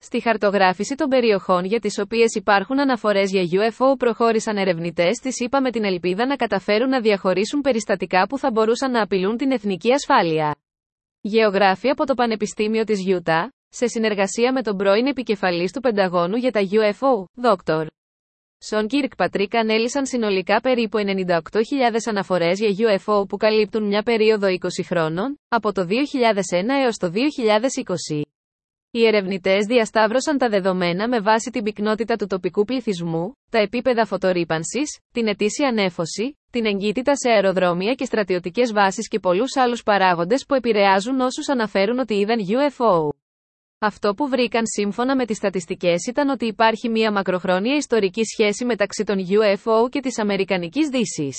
Στη χαρτογράφηση των περιοχών για τις οποίες υπάρχουν αναφορές για UFO προχώρησαν ερευνητές της ΗΠΑ με την ελπίδα να καταφέρουν να διαχωρίσουν περιστατικά που θα μπορούσαν να απειλούν την εθνική ασφάλεια. Γεωγράφοι από το Πανεπιστήμιο της Utah, σε συνεργασία με τον πρώην επικεφαλής του Πενταγώνου για τα UFO, Dr. Σον Κίρκπατρικ, ανέλυσαν συνολικά περίπου 98.000 αναφορές για UFO που καλύπτουν μια περίοδο 20 χρόνων, από το 2001 έως το 2020. Οι ερευνητές διασταύρωσαν τα δεδομένα με βάση την πυκνότητα του τοπικού πληθυσμού, τα επίπεδα φωτορρύπανσης, την ετήσια νέφωση, την εγκύτητα σε αεροδρόμια και στρατιωτικές βάσεις και πολλούς άλλους παράγοντες που επηρεάζουν όσους αναφέρουν ότι είδαν UFO. Αυτό που βρήκαν σύμφωνα με τις στατιστικές ήταν ότι υπάρχει μια μακροχρόνια ιστορική σχέση μεταξύ των UFO και της Αμερικανικής Δύσης.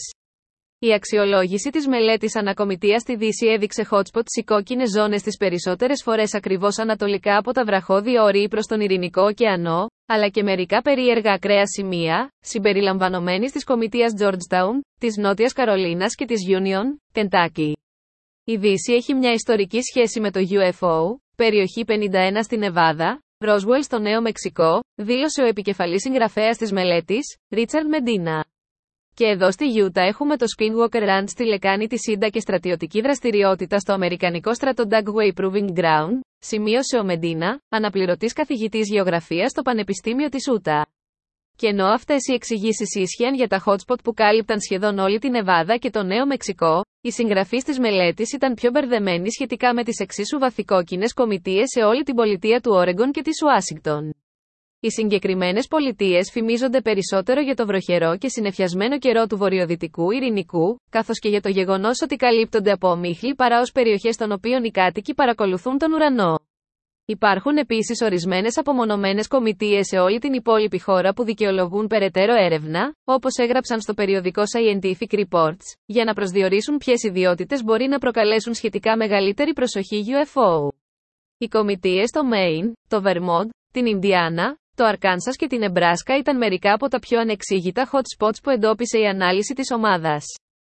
Η αξιολόγηση της μελέτης ανακομιτείας στη Δύση έδειξε hotspots οι κόκκινες ζώνες τις περισσότερες φορές ακριβώς ανατολικά από τα βραχώδη όρη προς τον Ειρηνικό ωκεανό, αλλά και μερικά περίεργα ακραία σημεία, συμπεριλαμβανομένης της κομιτείας Georgetown, της Νότιας Καρολίνας και της Union, Kentucky. Η Δύση έχει μια ιστορική σχέση με το UFO, περιοχή 51 στη Νεβάδα, Roswell στο Νέο Μεξικό, δήλωσε ο επικεφαλής συγγραφέας της μελέτης, Richard Medina. Και εδώ στη Utah έχουμε το Skinwalker Ranch στη λεκάνη της Ίντα και στρατιωτική δραστηριότητα στο αμερικανικό στρατό Dugway Proving Ground, σημείωσε ο Μεντίνα, αναπληρωτής καθηγητής γεωγραφίας στο Πανεπιστήμιο της Utah. Και ενώ αυτές οι εξηγήσεις ίσχυαν για τα hotspot που κάλυπταν σχεδόν όλη την Νεβάδα και το Νέο Μεξικό, οι συγγραφείς της μελέτης ήταν πιο μπερδεμένοι σχετικά με τις εξίσου βαθικόκκινες κομιτείες σε όλη την πολιτεία του Όρεγκον και της Ουάσιγκτον. Οι συγκεκριμένες πολιτείες φημίζονται περισσότερο για το βροχερό και συννεφιασμένο καιρό του βορειοδυτικού Ειρηνικού, καθώς και για το γεγονός ότι καλύπτονται από ομίχλη παρά ως περιοχές των οποίων οι κάτοικοι παρακολουθούν τον ουρανό. Υπάρχουν επίσης ορισμένες απομονωμένες κομιτείες σε όλη την υπόλοιπη χώρα που δικαιολογούν περαιτέρω έρευνα, όπως έγραψαν στο περιοδικό Scientific Reports, για να προσδιορίσουν ποιες ιδιότητες μπορεί να προκαλέσουν σχετικά μεγαλύτερη προσοχή UFO. Οι κομιτείες στο Maine, το Vermont, την Ινδιάνα, το Αρκάνσας και την Νεμπράσκα ήταν μερικά από τα πιο ανεξήγητα hot spots που εντόπισε η ανάλυση της ομάδας.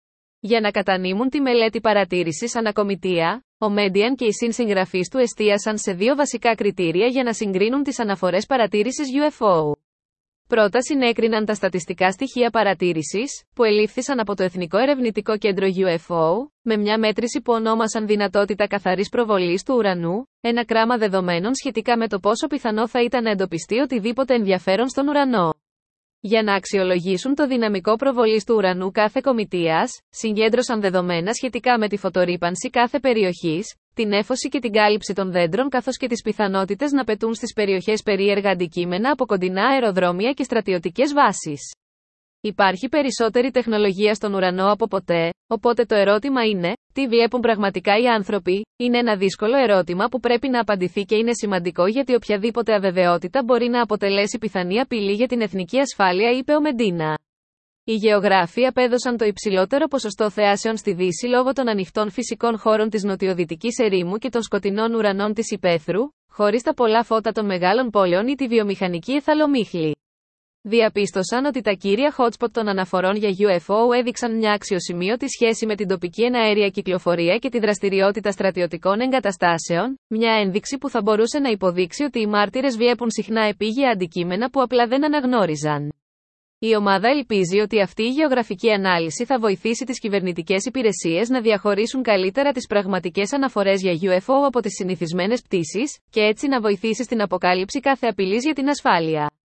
Για να κατανείμουν τη μελέτη παρατήρησης ανακομιτεία, ο Median και οι συνσυγγραφείς του εστίασαν σε δύο βασικά κριτήρια για να συγκρίνουν τις αναφορές παρατήρησης UFO. Πρώτα συνέκριναν τα στατιστικά στοιχεία παρατήρησης, που ελήφθησαν από το Εθνικό Ερευνητικό Κέντρο UFO, με μια μέτρηση που ονόμασαν δυνατότητα καθαρής προβολής του ουρανού, ένα κράμα δεδομένων σχετικά με το πόσο πιθανό θα ήταν να εντοπιστεί οτιδήποτε ενδιαφέρον στον ουρανό. Για να αξιολογήσουν το δυναμικό προβολής του ουρανού κάθε κομιτείας, συγκέντρωσαν δεδομένα σχετικά με τη φωτορρύπανση κάθε περιοχής, την νέφωση και την κάλυψη των δέντρων καθώς και τις πιθανότητες να πετούν στις περιοχές περίεργα αντικείμενα από κοντινά αεροδρόμια και στρατιωτικές βάσεις. Υπάρχει περισσότερη τεχνολογία στον ουρανό από ποτέ, οπότε το ερώτημα είναι, τι βλέπουν πραγματικά οι άνθρωποι, είναι ένα δύσκολο ερώτημα που πρέπει να απαντηθεί και είναι σημαντικό γιατί οποιαδήποτε αβεβαιότητα μπορεί να αποτελέσει πιθανή απειλή για την εθνική ασφάλεια, είπε ο Μεντίνα. Οι γεωγράφοι απέδωσαν το υψηλότερο ποσοστό θεάσεων στη Δύση λόγω των ανοιχτών φυσικών χώρων της νοτιοδυτικής ερήμου και των σκοτεινών ουρανών της υπαίθρου, χωρίς τα πολλά φώτα των μεγάλων πόλεων ή τη βιομηχανική εθαλομίχλη. Διαπίστωσαν ότι τα κύρια hotspot των αναφορών για UFO έδειξαν μια αξιοσημείωτη σχέση με την τοπική εναέρια κυκλοφορία και τη δραστηριότητα στρατιωτικών εγκαταστάσεων, μια ένδειξη που θα μπορούσε να υποδείξει ότι οι μάρτυρες βλέπουν συχνά επίγεια αντικείμενα που απλά δεν αναγνώριζαν. Η ομάδα ελπίζει ότι αυτή η γεωγραφική ανάλυση θα βοηθήσει τις κυβερνητικές υπηρεσίες να διαχωρίσουν καλύτερα τις πραγματικές αναφορές για UFO από τις συνηθισμένες πτήσεις, και έτσι να βοηθήσει στην αποκάλυψη κάθε απειλής για την ασφάλεια.